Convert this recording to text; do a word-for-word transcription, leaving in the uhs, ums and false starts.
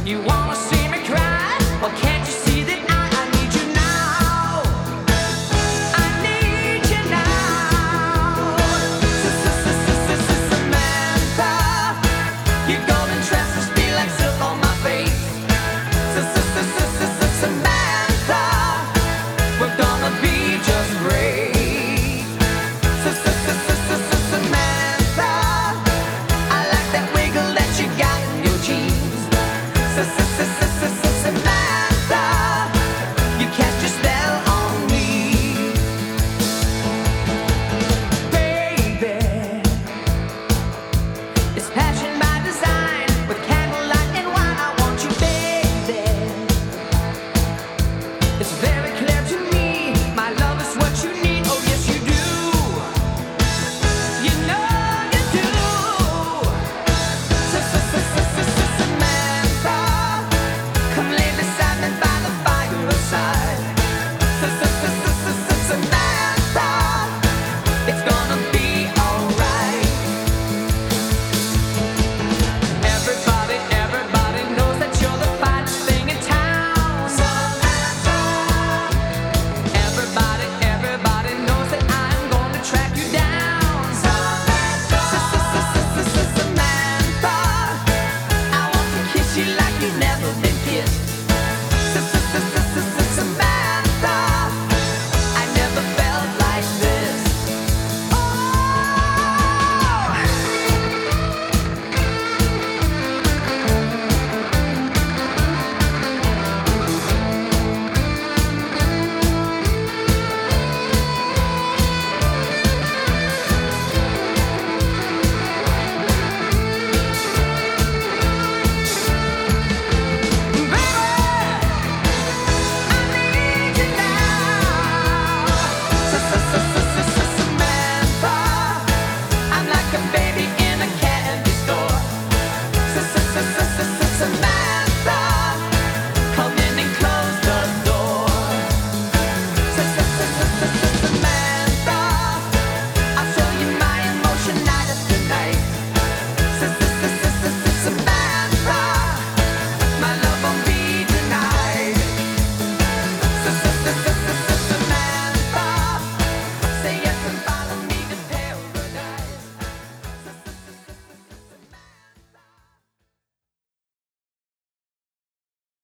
You wanna see me cry? Well, can't you see that I, I need you now? I need you now. Samantha, your golden tresses feel like silk on my face. Samantha, we're gonna be just great. Samantha, I like that wiggle that you got in your jeans.